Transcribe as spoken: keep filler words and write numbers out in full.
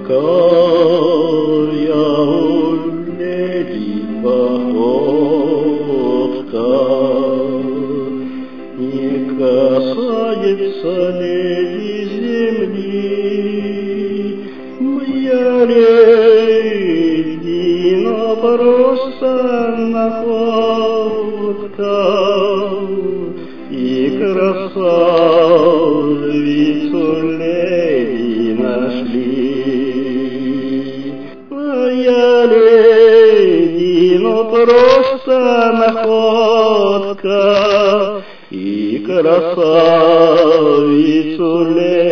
Какая у леди походка, не касается леди земли. Моя леди, но просто находка, и красавицу леди нашли. Моя леди, ну просто находка, и красавицу леди